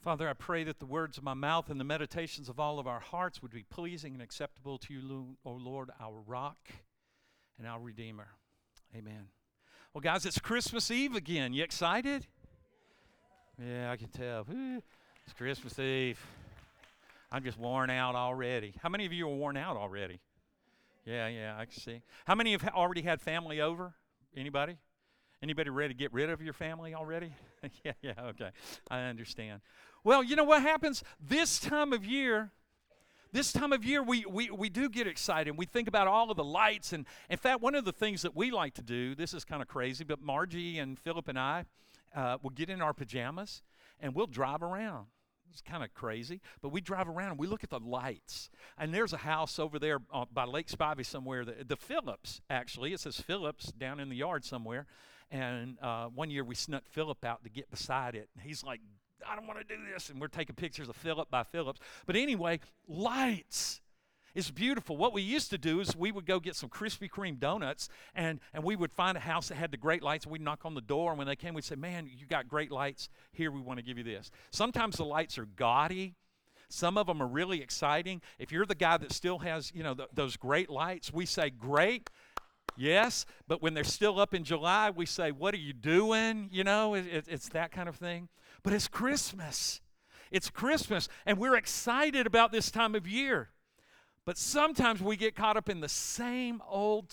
Father, I pray that the words of my mouth and the meditations of all of our hearts would be pleasing and acceptable to you, O Lord, our rock and our Redeemer. Amen. Well, guys, it's Christmas Eve again. You excited? Yeah, I can tell. It's Christmas Eve. I'm just worn out already. How many of you are worn out already? Yeah, I can see. How many have already had family over? Anybody? Anybody ready to get rid of your family already? yeah, okay. I understand. Well, you know what happens? This time of year, we do get excited. We think about all of the lights. And in fact, one of the things that we like to do, this is kind of crazy, but Margie and Philip and I will get in our pajamas and we'll drive around. It's kind of crazy, but we drive around and we look at the lights. And there's a house over there by Lake Spivey somewhere, the Phillips, actually. It says Phillips down in the yard somewhere. And one year we snuck Philip out to get beside it. And he's like, I don't want to do this. And we're taking pictures of Philip by Phillips. But anyway, lights. It's beautiful. What we used to do is we would go get some Krispy Kreme donuts, and we would find a house that had the great lights, and we'd knock on the door, and when they came, we'd say, man, you got great lights. Here, we want to give you this. Sometimes the lights are gaudy. Some of them are really exciting. If you're the guy that still has, those great lights, we say, great. Yes, but when they're still up in July, we say, what are you doing? It's that kind of thing. But it's Christmas. It's Christmas, and we're excited about this time of year. But sometimes we get caught up in the same old.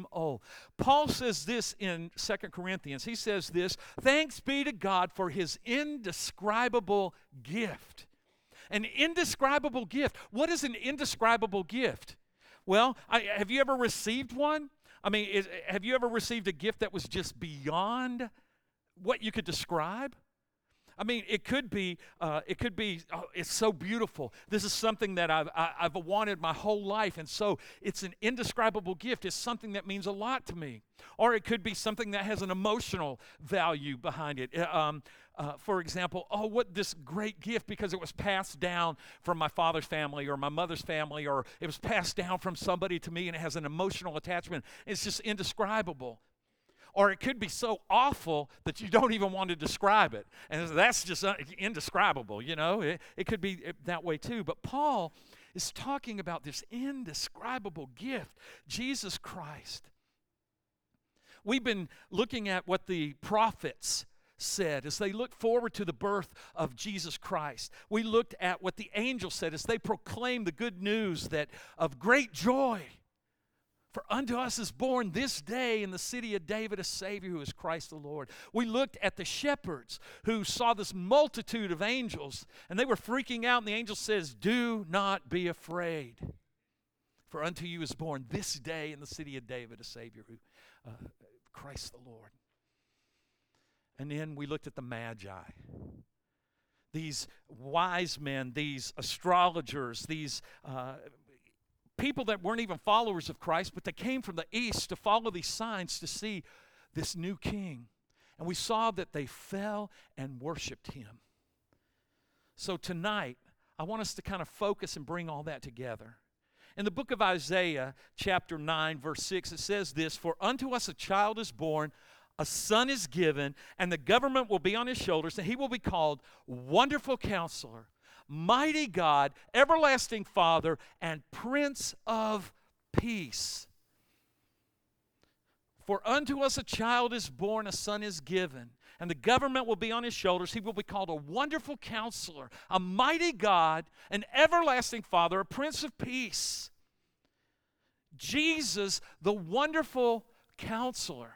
Paul says this in 2 Corinthians. He says this, thanks be to God for his indescribable gift. An indescribable gift. What is an indescribable gift? Well, have you ever received one? Have you ever received a gift that was just beyond what you could describe? It could be, it's so beautiful. This is something that I've wanted my whole life, and so it's an indescribable gift. It's something that means a lot to me. Or it could be something that has an emotional value behind it. For example, what this great gift because it was passed down from my father's family or my mother's family, or it was passed down from somebody to me and it has an emotional attachment. It's just indescribable. Or it could be so awful that you don't even want to describe it. And that's just indescribable, It could be that way too. But Paul is talking about this indescribable gift, Jesus Christ. We've been looking at what the prophets said as they looked forward to the birth of Jesus Christ. We looked at what the angels said as they proclaimed the good news of great joy. For unto us is born this day in the city of David a Savior who is Christ the Lord. We looked at the shepherds who saw this multitude of angels and they were freaking out, and the angel says, do not be afraid. For unto you is born this day in the city of David a Savior who Christ the Lord. And then we looked at the Magi. These wise men, these astrologers, these people that weren't even followers of Christ, but they came from the east to follow these signs to see this new king. And we saw that they fell and worshiped him. So tonight, I want us to kind of focus and bring all that together. In the book of Isaiah, chapter 9, verse 6, it says this, for unto us a child is born, a son is given, and the government will be on his shoulders, and he will be called Wonderful Counselor, Mighty God, Everlasting Father, and Prince of Peace. For unto us a child is born, a son is given, and the government will be on his shoulders. He will be called a Wonderful Counselor, a Mighty God, an Everlasting Father, a Prince of Peace. Jesus, the Wonderful Counselor.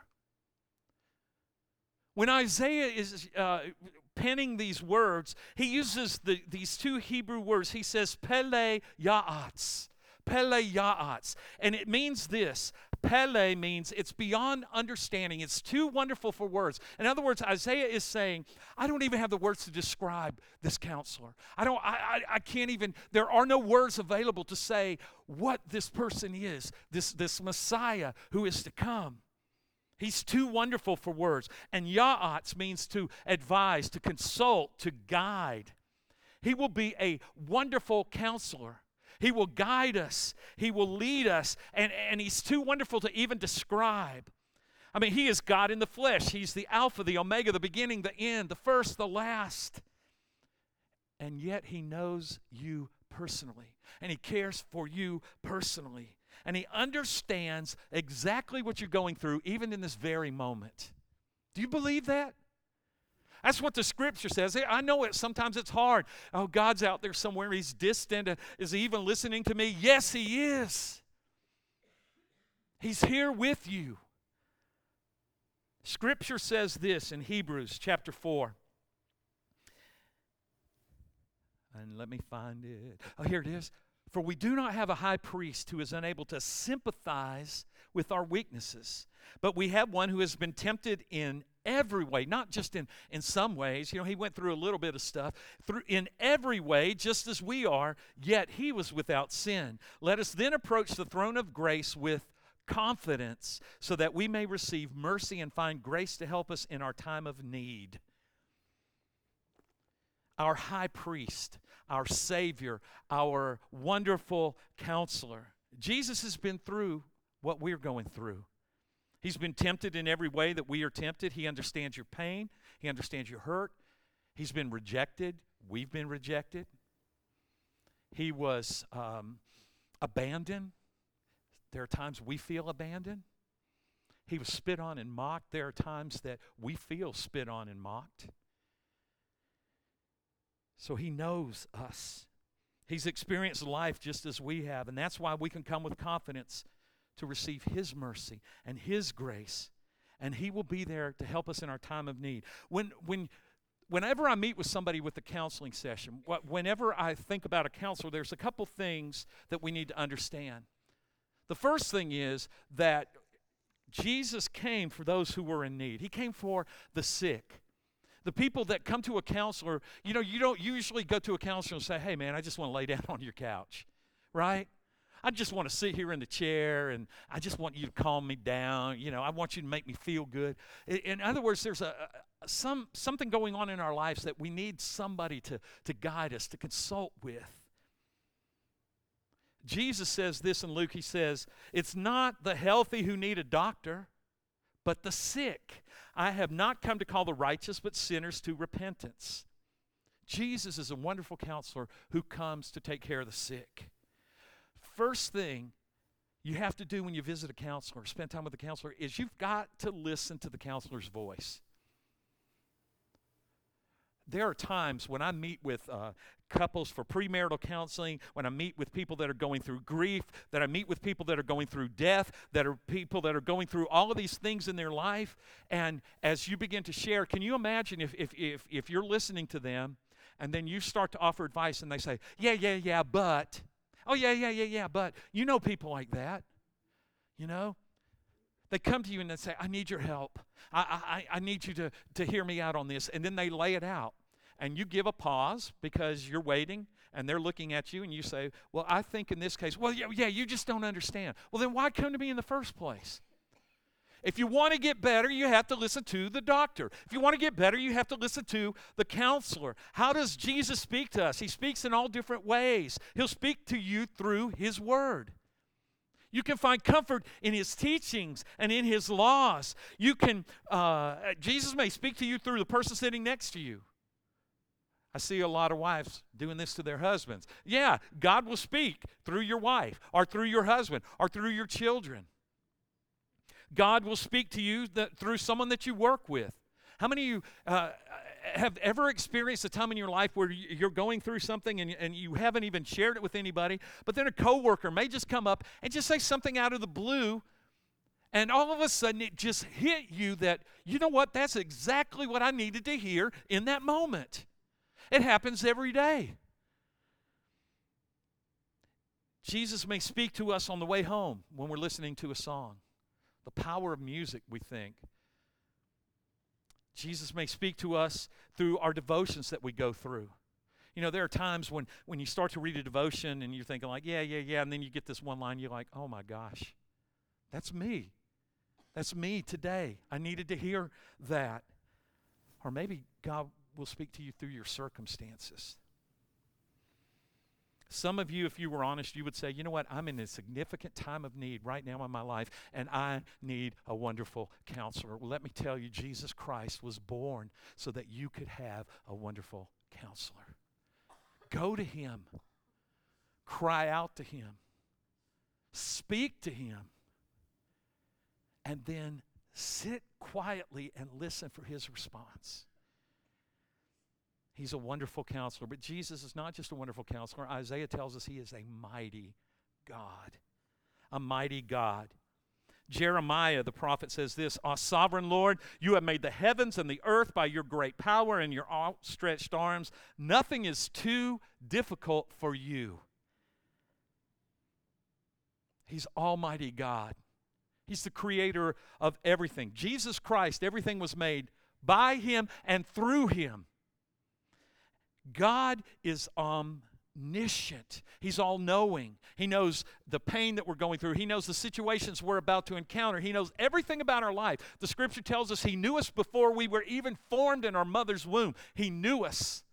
When Isaiah is penning these words, he uses these two Hebrew words. He says, Pele Ya'atz. Pele Ya'atz. And it means this. Pele means it's beyond understanding. It's too wonderful for words. In other words, Isaiah is saying, I don't even have the words to describe this counselor. I can't even, there are no words available to say what this person is, this Messiah who is to come. He's too wonderful for words. And Ya'atz means to advise, to consult, to guide. He will be a wonderful counselor. He will guide us. He will lead us. And he's too wonderful to even describe. He is God in the flesh. He's the Alpha, the Omega, the beginning, the end, the first, the last. and yet he knows you personally, and he cares for you personally, and he understands exactly what you're going through, even in this very moment. Do you believe that? That's what the scripture says. I know it. Sometimes it's hard. Oh, God's out there somewhere. He's distant. Is he even listening to me? Yes, he is. He's here with you. Scripture says this in Hebrews chapter 4. And let me find it. Oh, here it is. For we do not have a high priest who is unable to sympathize with our weaknesses, but we have one who has been tempted in every way, not just in some ways. You know, he went through a little bit of stuff. In every way, just as we are, yet he was without sin. Let us then approach the throne of grace with confidence so that we may receive mercy and find grace to help us in our time of need. Our high priest, our Savior, our wonderful counselor. Jesus has been through what we're going through. He's been tempted in every way that we are tempted. He understands your pain. He understands your hurt. He's been rejected. We've been rejected. He was abandoned. There are times we feel abandoned. He was spit on and mocked. There are times that we feel spit on and mocked. So he knows us. He's experienced life just as we have, and that's why we can come with confidence to receive his mercy and his grace, and he will be there to help us in our time of need. Whenever I meet with somebody with a counseling session, whenever I think about a counselor, there's a couple things that we need to understand. The first thing is that Jesus came for those who were in need. He came for the sick. The people that come to a counselor, you know, you don't usually go to a counselor and say, hey, man, I just want to lay down on your couch, right? I just want to sit here in the chair, and I just want you to calm me down. You know, I want you to make me feel good. In other words, there's something going on in our lives that we need somebody to guide us, to consult with. Jesus says this in Luke. He says, it's not the healthy who need a doctor, but the sick. I have not come to call the righteous, but sinners to repentance. Jesus is a wonderful counselor who comes to take care of the sick. First thing you have to do when you visit a counselor, spend time with a counselor, is you've got to listen to the counselor's voice. There are times when I meet with couples for premarital counseling, when I meet with people that are going through grief, that I meet with people that are going through death, that are people that are going through all of these things in their life. And as you begin to share, can you imagine if you're listening to them and then you start to offer advice and they say, yeah, but, oh, yeah, but. You know people like that, you know? They come to you and they say, I need your help. I need you to hear me out on this. And then they lay it out. And you give a pause because you're waiting and they're looking at you and you say, well, I think in this case, well, yeah, you just don't understand. Well, then why come to me in the first place? If you want to get better, you have to listen to the doctor. If you want to get better, you have to listen to the counselor. How does Jesus speak to us? He speaks in all different ways. He'll speak to you through his word. You can find comfort in his teachings and in his laws. Jesus may speak to you through the person sitting next to you. I see a lot of wives doing this to their husbands. Yeah, God will speak through your wife or through your husband or through your children. God will speak to you through someone that you work with. How many of you have ever experienced a time in your life where you're going through something and you haven't even shared it with anybody, but then a coworker may just come up and just say something out of the blue, and all of a sudden it just hit you that, you know what, that's exactly what I needed to hear in that moment. It happens every day. Jesus may speak to us on the way home when we're listening to a song. The power of music, we think. Jesus may speak to us through our devotions that we go through. You know, there are times when you start to read a devotion and you're thinking like, yeah, and then you get this one line, you're like, oh my gosh, that's me. That's me today. I needed to hear that. Or maybe God will speak to you through your circumstances. Some of you, if you were honest, you would say, you know what, I'm in a significant time of need right now in my life, and I need a wonderful counselor. Well, let me tell you, Jesus Christ was born so that you could have a wonderful counselor. Go to Him. Cry out to Him. Speak to Him. And then sit quietly and listen for His response. He's a wonderful counselor, but Jesus is not just a wonderful counselor. Isaiah tells us He is a mighty God. A mighty God. Jeremiah, the prophet, says this, "O sovereign Lord, you have made the heavens and the earth by your great power and your outstretched arms. Nothing is too difficult for you." He's Almighty God. He's the creator of everything. Jesus Christ, everything was made by Him and through Him. God is omniscient. He's all-knowing. He knows the pain that we're going through. He knows the situations we're about to encounter. He knows everything about our life. The Scripture tells us He knew us before we were even formed in our mother's womb. He knew us.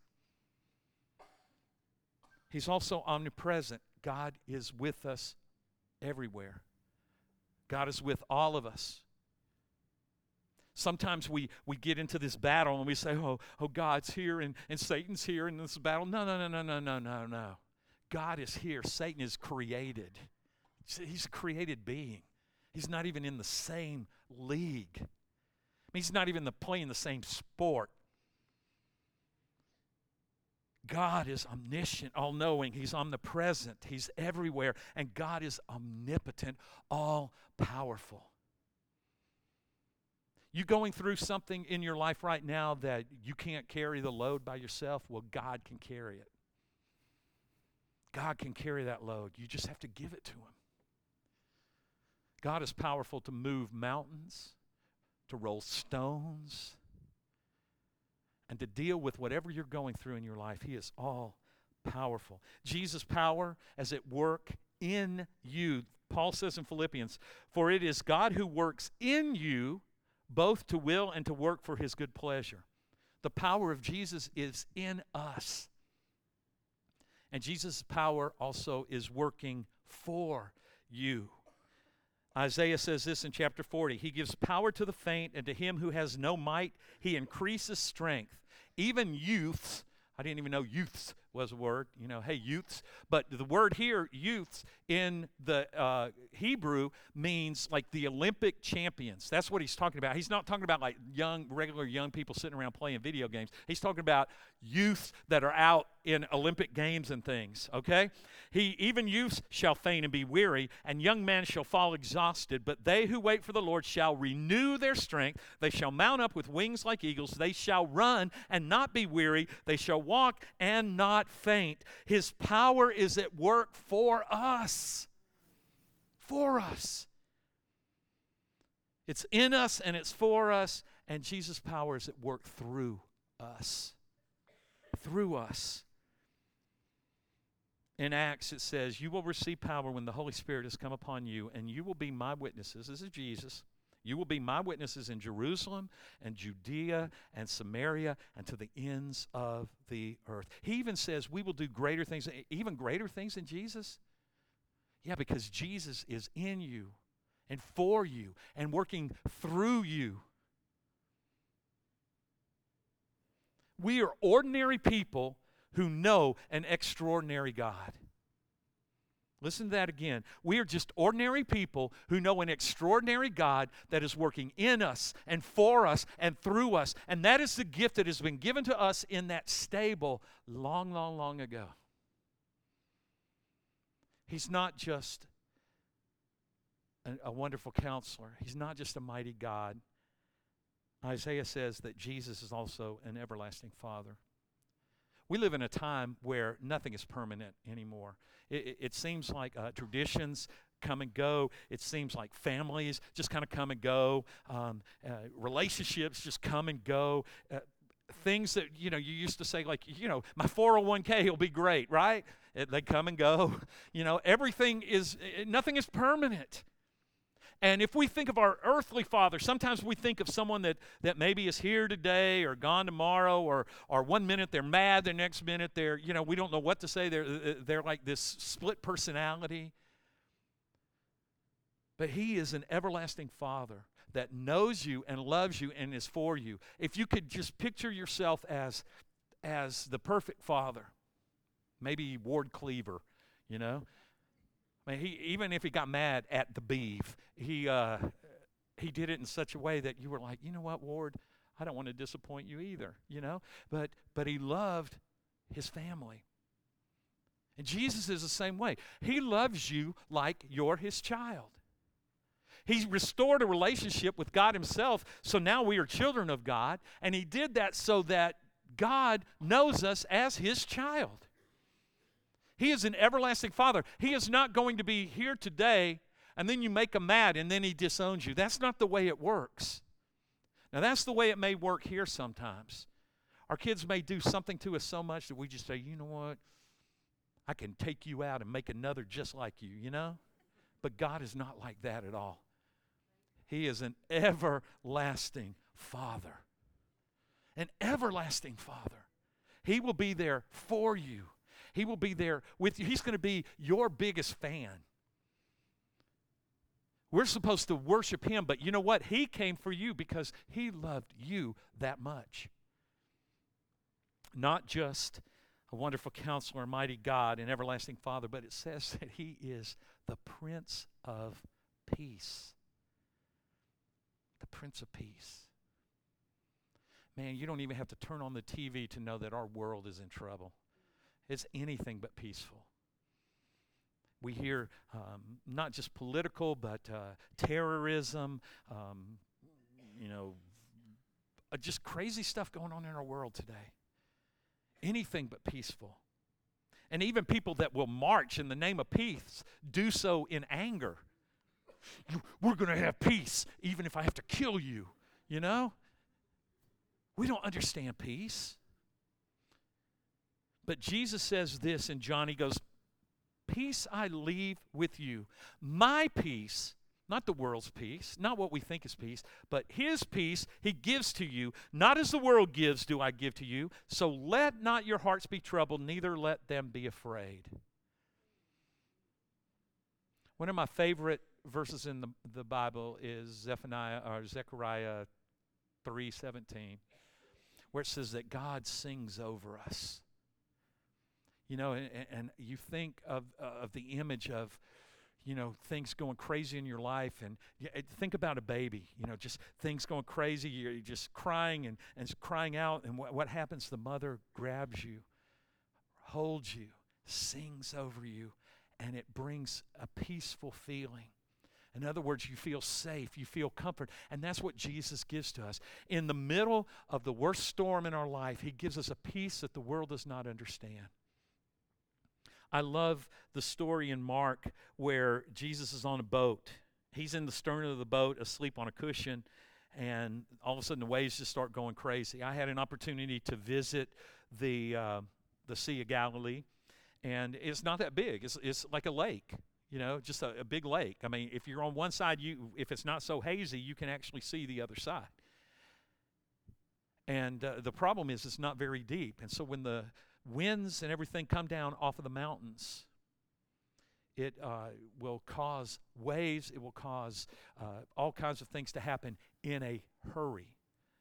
He's also omnipresent. God is with us everywhere. God is with all of us. Sometimes we get into this battle and we say, oh, God's here and Satan's here in this battle. No. God is here. Satan is created. He's a created being. He's not even in the same league. He's not even playing the same sport. God is omniscient, all-knowing. He's omnipresent. He's everywhere. And God is omnipotent, all-powerful. You going through something in your life right now that you can't carry the load by yourself? Well, God can carry it. God can carry that load. You just have to give it to Him. God is powerful to move mountains, to roll stones, and to deal with whatever you're going through in your life. He is all powerful. Jesus' power is at work in you. Paul says in Philippians, "For it is God who works in you both to will and to work for His good pleasure." The power of Jesus is in us. And Jesus' power also is working for you. Isaiah says this in chapter 40. He gives power to the faint, and to him who has no might, He increases strength. Even youths, I didn't even know youths was a word, hey, youths. But the word here, youths, in the Hebrew means like the Olympic champions. That's what he's talking about. He's not talking about like regular young people sitting around playing video games. He's talking about youths that are out in Olympic games and things, okay? Even youths shall faint and be weary, and young men shall fall exhausted. But they who wait for the Lord shall renew their strength. They shall mount up with wings like eagles. They shall run and not be weary. They shall walk and not faint. His power is at work for us. For us. It's in us and it's for us, and Jesus' power is at work through us. Through us. In Acts it says, "You will receive power when the Holy Spirit has come upon you, and you will be my witnesses." This is Jesus. "You will be my witnesses in Jerusalem and Judea and Samaria and to the ends of the earth." He even says we will do greater things, even greater things than Jesus. Yeah, because Jesus is in you and for you and working through you. We are ordinary people who know an extraordinary God. Listen to that again. We are just ordinary people who know an extraordinary God that is working in us and for us and through us. And that is the gift that has been given to us in that stable long, long, long ago. He's not just a wonderful counselor. He's not just a mighty God. Isaiah says that Jesus is also an everlasting Father. We live in a time where nothing is permanent anymore. It seems like traditions come and go. It seems like families just kind of come and go. Relationships just come and go. Things that, you used to say like, my 401k will be great, right? They come and go. Nothing is permanent. And if we think of our earthly father, sometimes we think of someone that maybe is here today or gone tomorrow, or 1 minute they're mad, the next minute they're, we don't know what to say. They're like this split personality. But He is an everlasting Father that knows you and loves you and is for you. If you could just picture yourself as the perfect Father, Maybe Ward Cleaver, you know. I mean, even if he got mad at the beef, he did it in such a way that you were like, you know what, Ward, I don't want to disappoint you either, you know. But he loved his family. And Jesus is the same way. He loves you like you're his child. He restored a relationship with God himself, so now we are children of God, and he did that so that God knows us as his child. He is an everlasting Father. He is not going to be here today, and then you make him mad, and then he disowns you. That's not the way it works. Now, that's the way it may work here sometimes. Our kids may do something to us so much that we just say, you know what? I can take you out and make another just like you, you know? But God is not like that at all. He is an everlasting Father. An everlasting Father. He will be there for you. He will be there with you. He's going to be your biggest fan. We're supposed to worship him, but you know what? He came for you because he loved you that much. Not just a wonderful counselor, mighty God, and everlasting Father, but it says that he is the Prince of Peace. The Prince of Peace. Man, you don't even have to turn on the TV to know that our world is in trouble. It's anything but peaceful. We hear not just political, but terrorism, just crazy stuff going on in our world today. Anything but peaceful. And even people that will march in the name of peace do so in anger. We're going to have peace even if I have to kill you, you know? We don't understand peace. But Jesus says this in John. He goes, peace I leave with you. My peace, not the world's peace, not what we think is peace, but his peace he gives to you. Not as the world gives do I give to you. So let not your hearts be troubled, neither let them be afraid. One of my favorite verses in the Bible is Zechariah 3:17, where it says that God sings over us. You know, and you think of the image of, you know, things going crazy in your life, and think about a baby, you know, just things going crazy, you're just crying and crying out, and what happens? The mother grabs you, holds you, sings over you, and it brings a peaceful feeling. In other words, you feel safe, you feel comfort, and that's what Jesus gives to us. In the middle of the worst storm in our life, he gives us a peace that the world does not understand. I love the story in Mark where Jesus is on a boat. He's in the stern of the boat, asleep on a cushion, and all of a sudden the waves just start going crazy. I had an opportunity to visit the Sea of Galilee, and it's not that big. It's like a lake, you know, just a big lake. I mean, if you're on one side, if it's not so hazy, you can actually see the other side. And the problem is it's not very deep, and so when the winds and everything come down off of the mountains, it will cause waves, it will cause all kinds of things to happen in a hurry.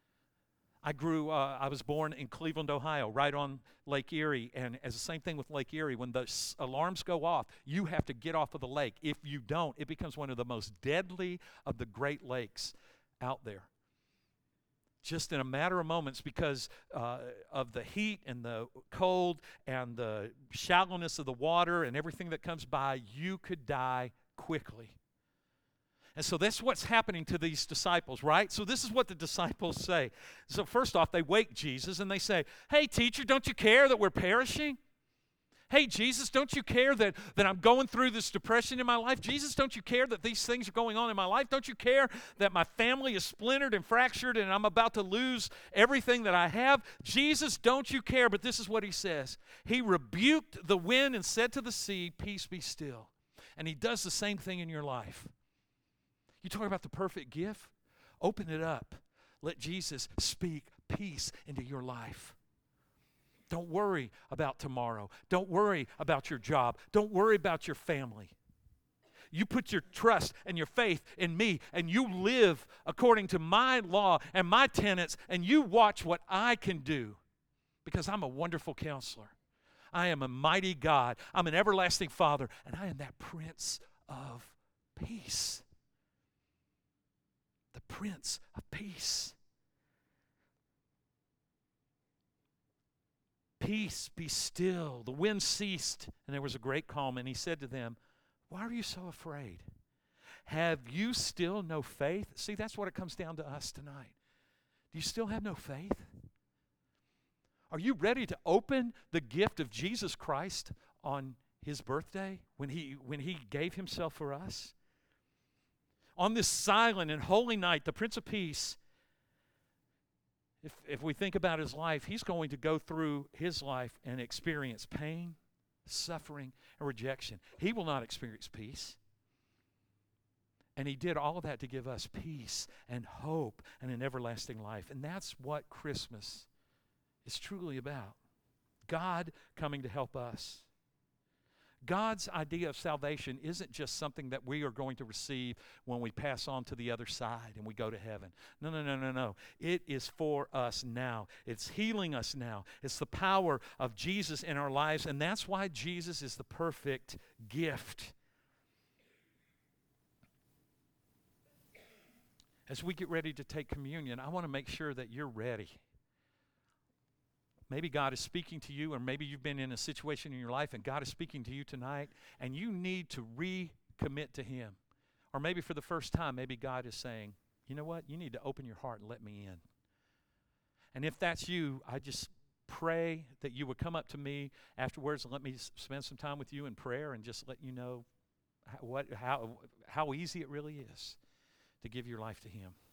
I was born in Cleveland, Ohio, right on Lake Erie, and as the same thing with Lake Erie, when the alarms go off, you have to get off of the lake. If you don't, it becomes one of the most deadly of the Great Lakes out there. Just in a matter of moments, because of the heat and the cold and the shallowness of the water and everything that comes by, you could die quickly. And so that's what's happening to these disciples, right? So this is what the disciples say. So first off, they wake Jesus and they say, hey, teacher, don't you care that we're perishing? Hey, Jesus, don't you care that I'm going through this depression in my life? Jesus, don't you care that these things are going on in my life? Don't you care that my family is splintered and fractured and I'm about to lose everything that I have? Jesus, don't you care? But this is what he says. He rebuked the wind and said to the sea, peace be still. And he does the same thing in your life. You talk about the perfect gift? Open it up. Let Jesus speak peace into your life. Don't worry about tomorrow. Don't worry about your job. Don't worry about your family. You put your trust and your faith in me, and you live according to my law and my tenets, and you watch what I can do, because I'm a wonderful counselor. I am a mighty God. I'm an everlasting Father, and I am that Prince of Peace. The Prince of Peace. Peace, be still. The wind ceased, and there was a great calm. And he said to them, why are you so afraid? Have you still no faith? See, that's what it comes down to us tonight. Do you still have no faith? Are you ready to open the gift of Jesus Christ on his birthday when he gave himself for us? On this silent and holy night, the Prince of Peace, if we think about his life, he's going to go through his life and experience pain, suffering, and rejection. He will not experience peace. And he did all of that to give us peace and hope and an everlasting life. And that's what Christmas is truly about. God coming to help us. God's idea of salvation isn't just something that we are going to receive when we pass on to the other side and we go to heaven. No, no, no, no, no. It is for us now. It's healing us now. It's the power of Jesus in our lives, and that's why Jesus is the perfect gift. As we get ready to take communion, I want to make sure that you're ready. Maybe God is speaking to you, or maybe you've been in a situation in your life and God is speaking to you tonight, and you need to recommit to him. Or maybe for the first time, maybe God is saying, you know what? You need to open your heart and let me in. And if that's you, I just pray that you would come up to me afterwards and let me spend some time with you in prayer and just let you know how easy it really is to give your life to him.